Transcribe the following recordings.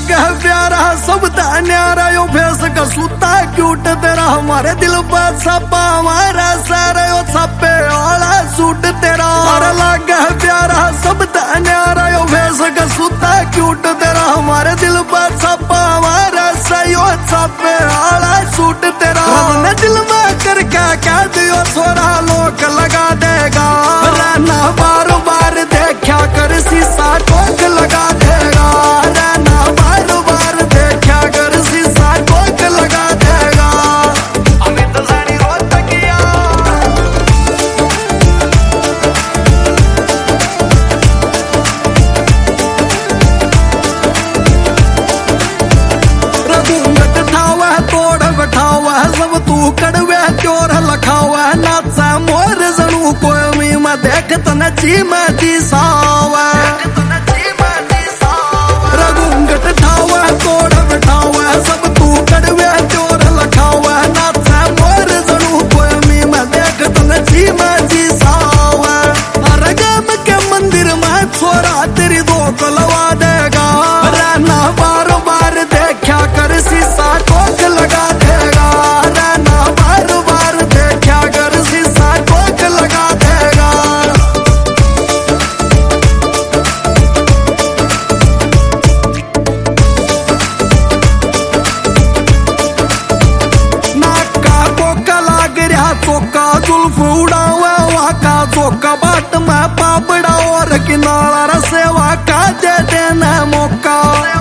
लागे प्यारा सब न्यारा यो फेस का सूता क्यूट तेरा हमारे दिल पर छपा हमारा सारा यो छपे वाला सूट तेरा और लागे प्यारा सब न्यारा यो फेस का सूता क्यूट तेरा हमारे दिल पर छपा हमारा सायो छपे वाला सूट तेरा हमने दिल में करके कह दियो छोरा लोक लगा देगा रहना बार बार देखा कर शीशा टोक लगा देगा रहना बार बार देखा कर शीशा टोक लगा देगा अमित साड़ी रोज तकिया रघुमत ठावा तोड़ बैठावा सब तू कड़वे चोर लखावा नाचा मोर जणू कोई में देख तन जी में जी सावा रघुमत ठावा तोड़ बैठावा सब तू कड़वे चोर लखावा नाचा मोर जणू कोई में देख तन जी में जी सावा अरगम के मंदिर में छोरा तेरी दो लवा देगा रहना बार बार देखा कर शीशा टोक लगा देगा रहना बार बार देखा कर शीशा टोक लगा देगा नाका कोका लाग रहा चौका जुल्फ उड़ावा वाका चौका बाट में पापड़ा और किनारा रसेवा का दे देना मौका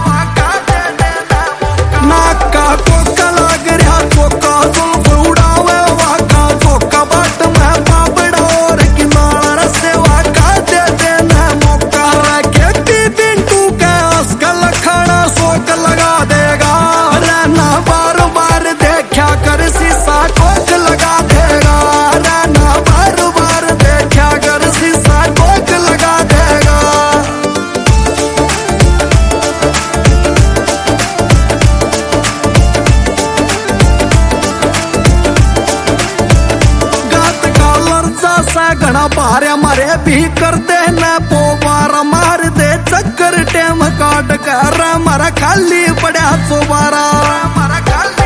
नाका कोका लाग रहा चौका जुल्फ उड़ावा वाका चौका बाट में पापड़ा और किनारा रसेवा का दे देना मौका खेती पिंटू के अस्कल खड़ा शोक लगा देगा रहना बार बार देखा कर शीशा टोक लगा देगा रहना बार बार देखा कर शीशा टोक लगा देगा गात कालर जैसा घना भारे मारे भी कर दे न पोबारा मार दे चक्कर टेम काट कर मारा खाली पड़ा सोबारा मारा खाली